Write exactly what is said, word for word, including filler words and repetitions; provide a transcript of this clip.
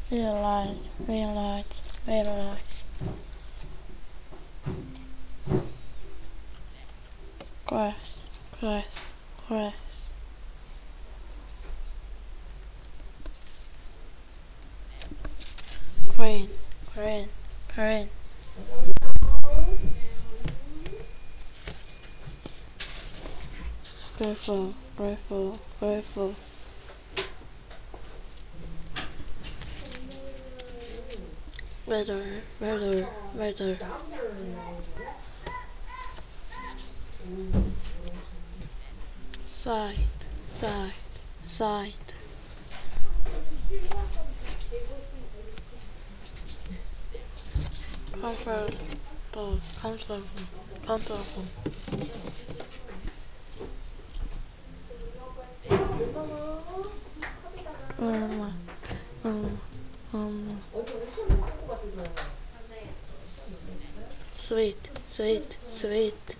realize, realize, realize. Grass, grass, grass. Green, green, green. Grateful, grateful, grateful. Weather, weather, weather. Side, side, side. Comfortable, comfortable, comfortable. Um, um, um. Sweet, sweet, sweet.